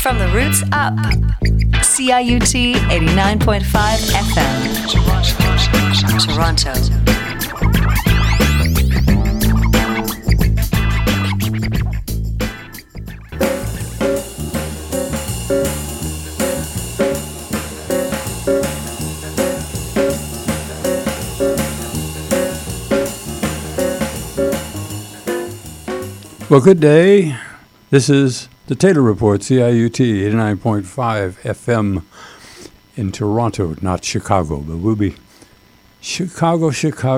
From the roots up. CIUT 89.5 FM. Toronto. Well, good day. This is the Taylor Report, CIUT 89.5 FM in Toronto, not Chicago, but we'll be Chicago.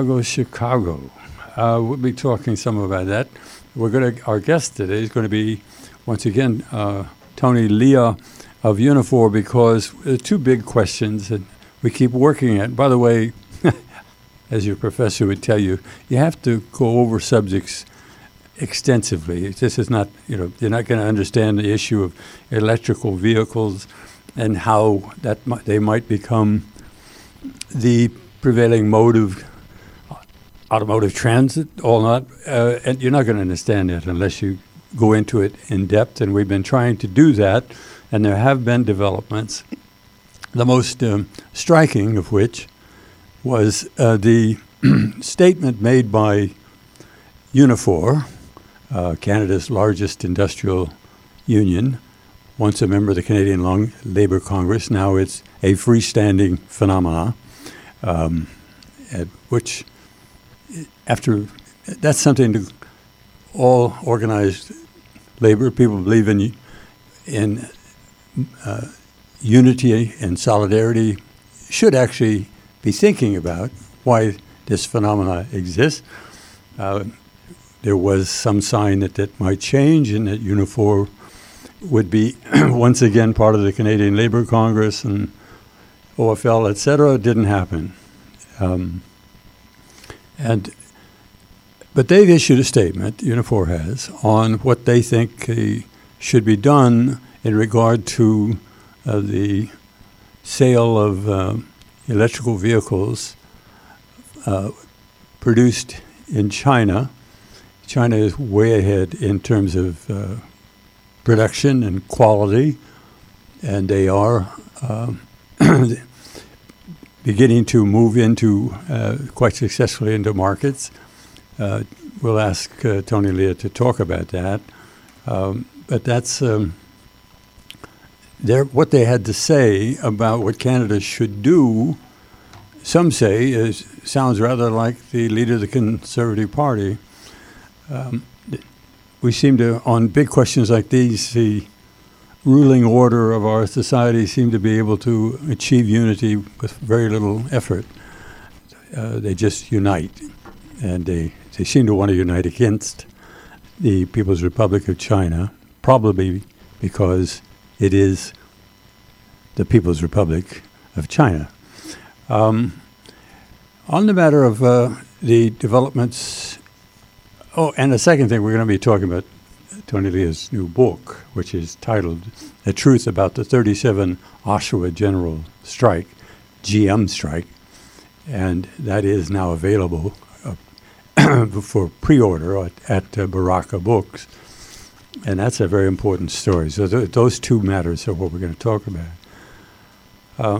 We'll be talking some about that. Our guest today is going to be, once again, Tony Leah of Unifor, because two big questions that we keep working at. By the way, as your professor would tell you, you have to go over subjects extensively. This is not, you're not going to understand the issue of electrical vehicles and how they might become the prevailing mode of automotive transit, and you're not going to understand it unless you go into it in depth, and we've been trying to do that, and there have been developments, the most striking of which was the statement made by Unifor, Canada's largest industrial union, once a member of the Canadian Labour Congress. Now it's a freestanding phenomena, which that's something to all organized labor. People believe in unity and solidarity should actually be thinking about why this phenomena exists. There was some sign that might change and that Unifor would be once again part of the Canadian Labour Congress and OFL, et cetera. It didn't happen. But they've issued a statement, Unifor has, on what they think should be done in regard to the sale of electrical vehicles produced in China. China is way ahead in terms of production and quality, and they are beginning to move into quite successfully into markets. We'll ask Tony Leah to talk about that, but that's what they had to say about what Canada should do. Some say sounds rather like the leader of the Conservative Party. We seem to, on big questions like these, the ruling order of our society seem to be able to achieve unity with very little effort. They just unite, and they seem to want to unite against the People's Republic of China, probably because it is the People's Republic of China. On the matter of the developments. Oh, and the second thing, we're going to be talking about Tony Leah's new book, which is titled The Truth About the 37 Oshawa General Strike, GM strike, and that is now available for pre-order at Baraka Books, and that's a very important story. So those two matters are what we're going to talk about.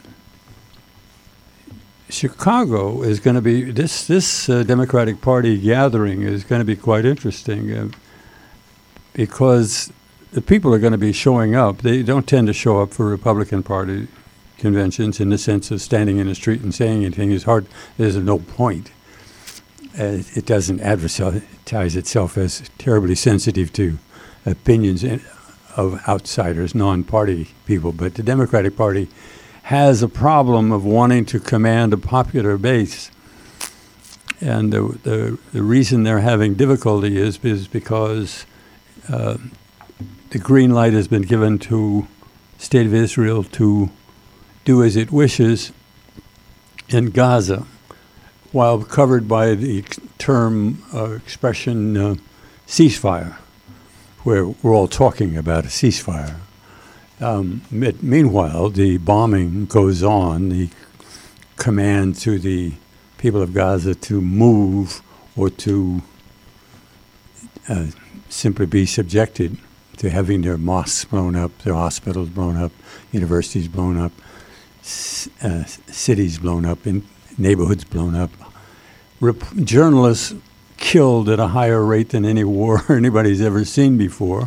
Chicago is going to be, this Democratic Party gathering is going to be quite interesting because the people are going to be showing up. They don't tend to show up for Republican Party conventions in the sense of standing in the street and saying anything is hard. There's no point. It doesn't advertise itself as terribly sensitive to opinions of outsiders, non-party people, but the Democratic Party has a problem of wanting to command a popular base. And the reason they're having difficulty is because the green light has been given to State of Israel to do as it wishes in Gaza, while covered by the term expression ceasefire, where we're all talking about a ceasefire. Meanwhile, the bombing goes on, the command to the people of Gaza to move or to simply be subjected to having their mosques blown up, their hospitals blown up, universities blown up, cities blown up, and neighborhoods blown up. Journalists killed at a higher rate than any war anybody's ever seen before.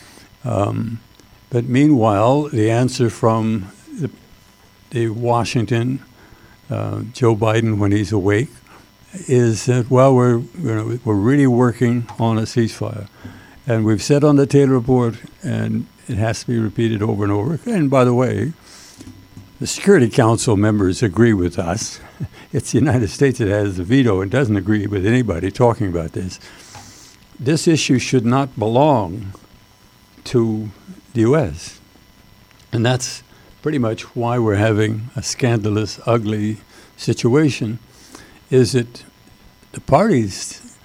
But meanwhile, the answer from the Washington, Joe Biden, when he's awake, is that, well, we're really working on a ceasefire. And we've said on the Taylor Report, and it has to be repeated over and over. And by the way, the Security Council members agree with us. It's the United States that has the veto and doesn't agree with anybody talking about this. This issue should not belong to the U.S. And that's pretty much why we're having a scandalous, ugly situation, is that the parties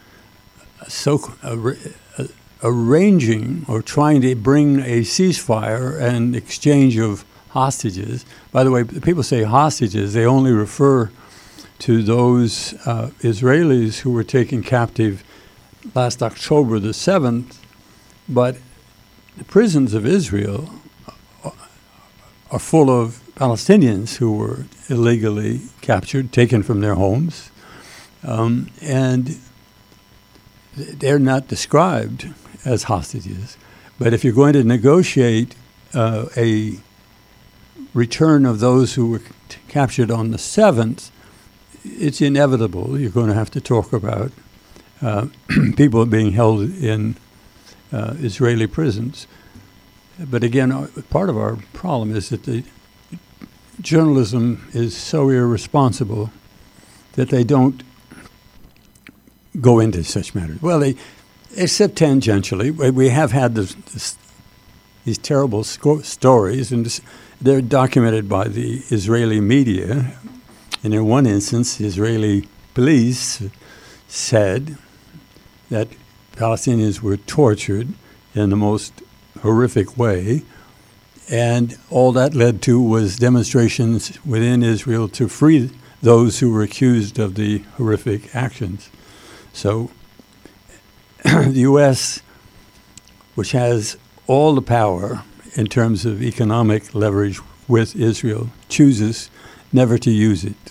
arranging or trying to bring a ceasefire and exchange of hostages. By the way, people say hostages, they only refer to those Israelis who were taken captive last October the 7th, but the prisons of Israel are full of Palestinians who were illegally captured, taken from their homes, and they're not described as hostages. But if you're going to negotiate a return of those who were captured on the 7th, it's inevitable. You're going to have to talk about people being held in Israeli prisons. But again, part of our problem is that the journalism is so irresponsible that they don't go into such matters. Well, except tangentially. We have had these terrible stories, and they're documented by the Israeli media. And in one instance, the Israeli police said that Palestinians were tortured in the most horrific way, and all that led to was demonstrations within Israel to free those who were accused of the horrific actions. So the U.S., which has all the power in terms of economic leverage with Israel, chooses never to use it.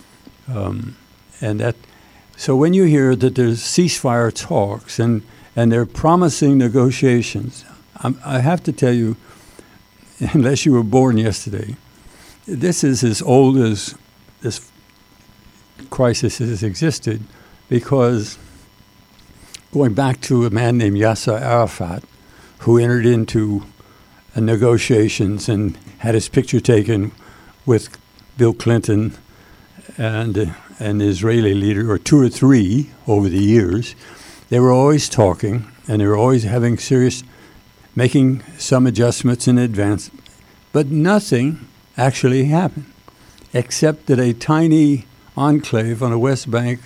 So when you hear that there's ceasefire talks and they're promising negotiations, I have to tell you, unless you were born yesterday, this is as old as this crisis has existed, because going back to a man named Yasser Arafat, who entered into negotiations and had his picture taken with Bill Clinton and an Israeli leader, or two or three over the years, they were always talking, and they were always making some adjustments in advance, but nothing actually happened, except that a tiny enclave on the West Bank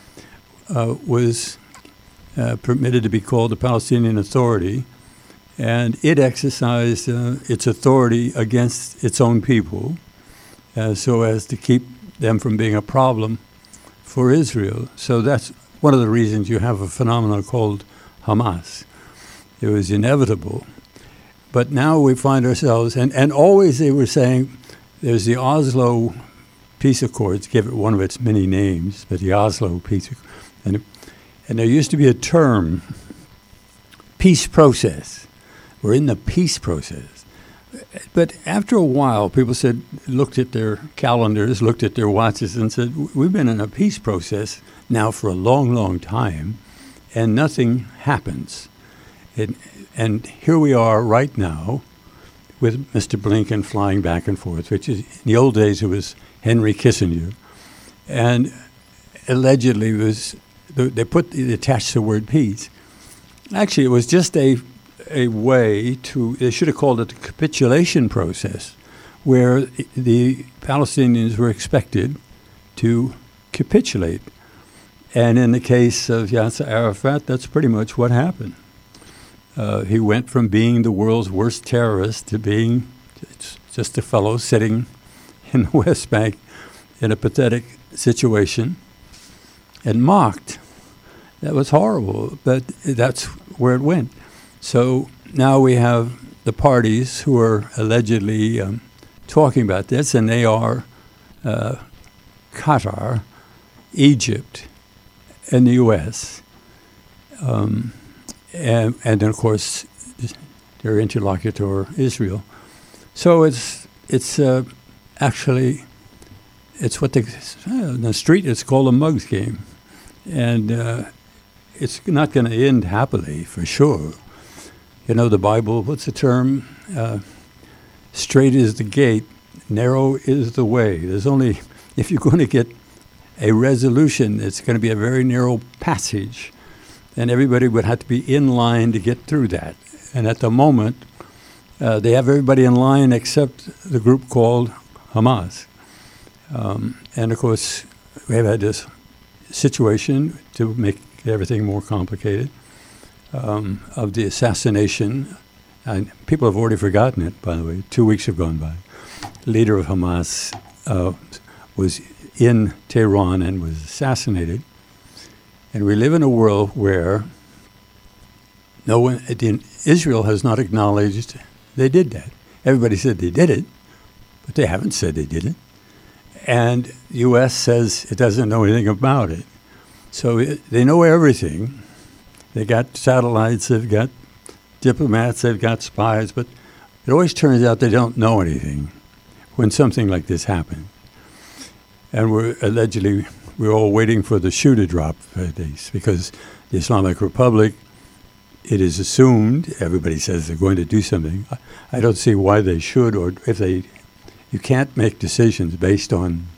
was permitted to be called the Palestinian Authority, and it exercised its authority against its own people so as to keep them from being a problem for Israel. So that's one of the reasons you have a phenomenon called Hamas. It was inevitable. But now we find ourselves, and always they were saying, there's the Oslo Peace Accords, give it one of its many names, but the Oslo Peace Accords. And there used to be a term, peace process. We're in the peace process. But after a while, people looked at their calendars, looked at their watches, and said, we've been in a peace process now for a long, long time, and nothing happens. And here we are right now with Mr. Blinken flying back and forth, which is, in the old days, it was Henry Kissinger. And allegedly they attached the word peace. Actually, it was just a way they should have called it the capitulation process, where the Palestinians were expected to capitulate. And in the case of Yasser Arafat, that's pretty much what happened. He went from being the world's worst terrorist to being just a fellow sitting in the West Bank in a pathetic situation and mocked. That was horrible, but that's where it went. So now we have the parties who are allegedly talking about this, and they are Qatar, Egypt, and the U.S. And then, of course, their interlocutor, Israel. So it's actually, it's what in the street it's called a mugs game. And it's not going to end happily, for sure. You know, the Bible, what's the term? Straight is the gate, narrow is the way. There's only, if you're going to get a resolution, it's going to be a very narrow passage. And everybody would have to be in line to get through that. And at the moment, they have everybody in line except the group called Hamas. And of course, we have had this situation to make everything more complicated of the assassination. And people have already forgotten it, by the way. 2 weeks have gone by. The leader of Hamas was in Tehran and was assassinated. And we live in a world where no one, Israel has not acknowledged they did that. Everybody said they did it, but they haven't said they did it. And the U.S. says it doesn't know anything about it. So they know everything. They got satellites, they've got diplomats, they've got spies, but it always turns out they don't know anything when something like this happens. And we're all waiting for the shoe to drop because the Islamic Republic, it is assumed, everybody says they're going to do something. I don't see why they should, or if they, you can't make decisions based on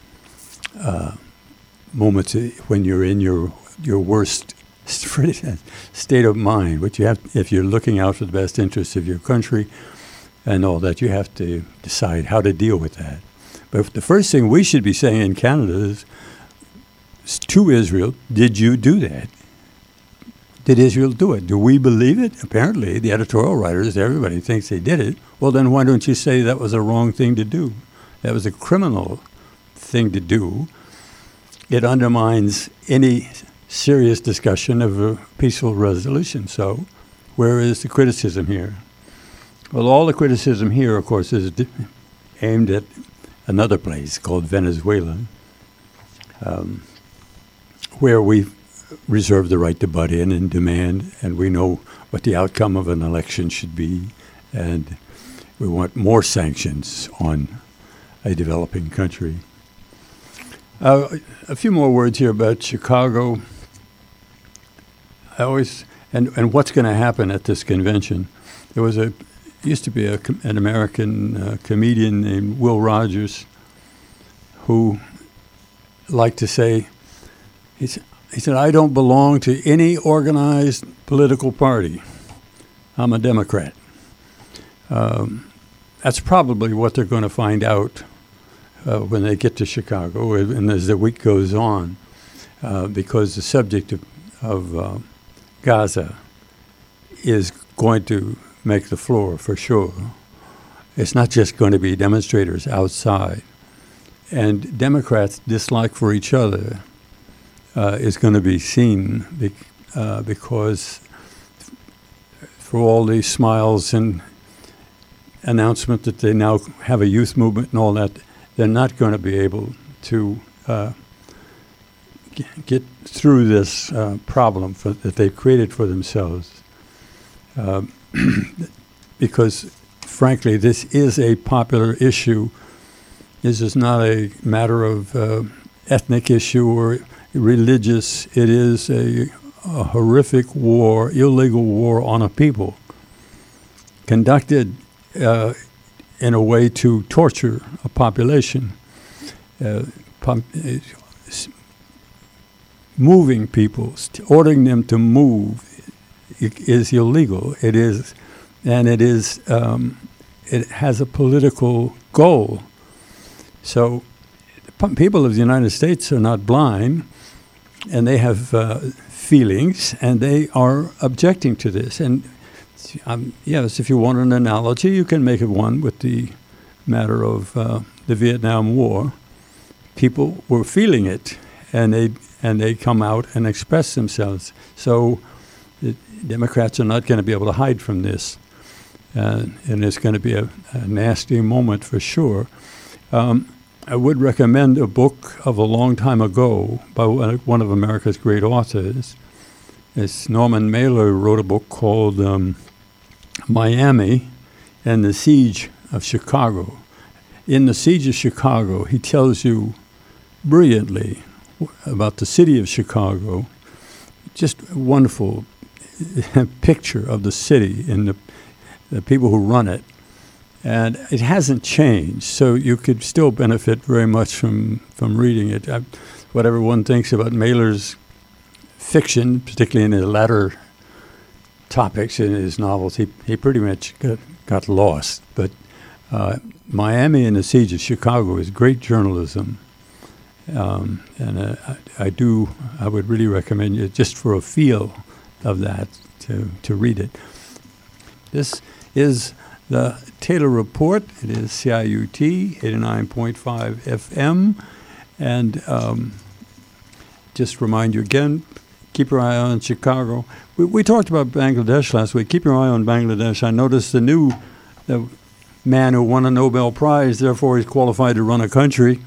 moments when you're in your worst state of mind. But you have, if you're looking out for the best interests of your country and all that, you have to decide how to deal with that. But the first thing we should be saying in Canada is to Israel, did you do that? Did Israel do it? Do we believe it? Apparently, the editorial writers, everybody thinks they did it. Well, then why don't you say that was a wrong thing to do? That was a criminal thing to do. It undermines any serious discussion of a peaceful resolution. So where is the criticism here? Well, all the criticism here, of course, is aimed at another place called Venezuela, where we reserve the right to butt in and demand, and we know what the outcome of an election should be, and we want more sanctions on a developing country. A few more words here about Chicago. And what's going to happen at this convention. There was used to be an American comedian named Will Rogers who liked to say, he said, I don't belong to any organized political party. I'm a Democrat. That's probably what they're going to find out when they get to Chicago and as the week goes on, because the subject of Gaza is going to make the floor for sure. It's not just going to be demonstrators outside. And Democrats' dislike for each other is going to be seen because for all these smiles and announcement that they now have a youth movement and all that, they're not going to be able to get through this problem that they've created for themselves. Because, frankly, this is a popular issue. This is not a matter of ethnic issue or religious. It is a horrific war, illegal war on a people, conducted in a way to torture a population. Moving people, ordering them to move is illegal. It is, and it is, it has a political goal. So people of the United States are not blind, and they have feelings, and they are objecting to this. And yes, if you want an analogy, you can make it one with the matter of the Vietnam War. People were feeling it, and they come out and express themselves. So Democrats are not going to be able to hide from this. And it's going to be a nasty moment for sure. I would recommend a book of a long time ago by one of America's great authors. It's Norman Mailer wrote a book called Miami and the Siege of Chicago. In the Siege of Chicago, he tells you brilliantly about the city of Chicago. Just a wonderful picture of the city and the people who run it. And it hasn't changed, so you could still benefit very much from reading it. Whatever one thinks about Mailer's fiction, particularly in the latter topics in his novels, he pretty much got lost. But Miami and the Siege of Chicago is great journalism. And I would really recommend you, just for a feel of that, to read it. This is the Taylor Report. It is CIUT 89.5 FM. And just remind you again, keep your eye on Chicago. We talked about Bangladesh last week. Keep your eye on Bangladesh. I noticed the man who won a Nobel Prize, therefore he's qualified to run a country,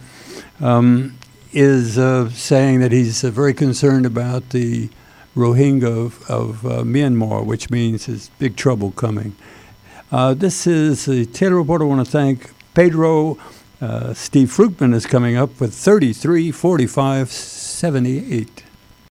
is saying that he's very concerned about the Rohingya of Myanmar, which means there's big trouble coming. This is the Taylor Report. I want to thank Pedro. Steve Fruitman is coming up with 334578.